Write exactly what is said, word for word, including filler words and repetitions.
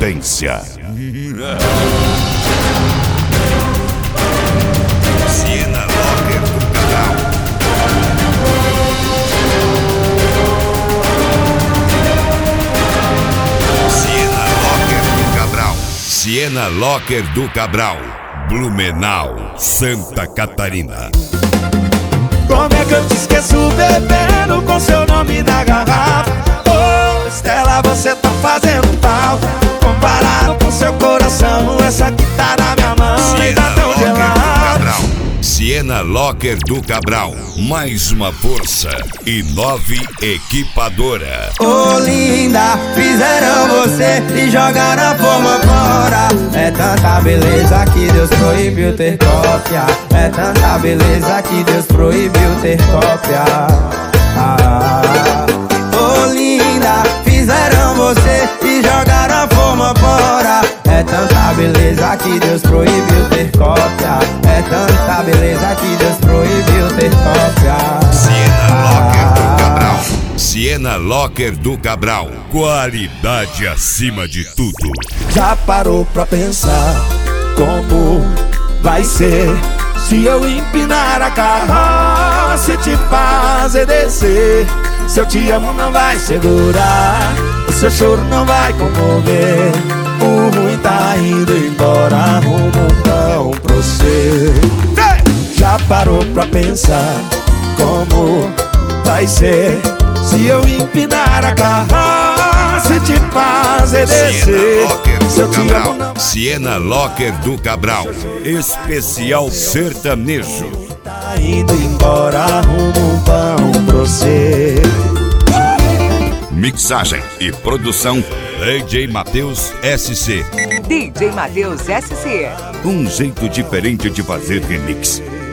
potência. Siena Locker do Cabral. Siena Locker do Cabral. Siena Locker do Cabral. Blumenau, Santa Catarina. Como é que eu te esqueço bebendo com seu nome na garrafa? Oh, Estela, você tá fazendo falta. Comparado com seu coração, essa que tá na minha mão e tá tão gelada. Siena Locker do Cabral. Mais uma força e nove equipadora. Ô linda, fizeram você e jogaram a forma fora. É tanta beleza que Deus proibiu ter cópia. É tanta beleza que Deus proibiu ter cópia. Ah, ô linda, fizeram você e jogaram a forma fora. É tanta beleza que Deus proibiu ter cópia. É tanta beleza que Deus proibiu ter cópia. Siena Locker do Cabral. Siena Locker do Cabral. Qualidade acima de tudo. Já parou pra pensar como vai ser se eu empinar a carroça e te fazer descer? Seu te amo não vai segurar, o seu choro não vai comover. O ruim tá indo embora, arruma um pão pra você. Já parou pra pensar como vai ser se eu empinar a carroça e te fazer descer? Seu te amo não... Siena Locker do Cabral. Especial sertanejo. Tá indo embora, arruma um pão pra você. Mixagem e produção D J Matheus S C. D J Matheus S C. Um jeito diferente de fazer remix.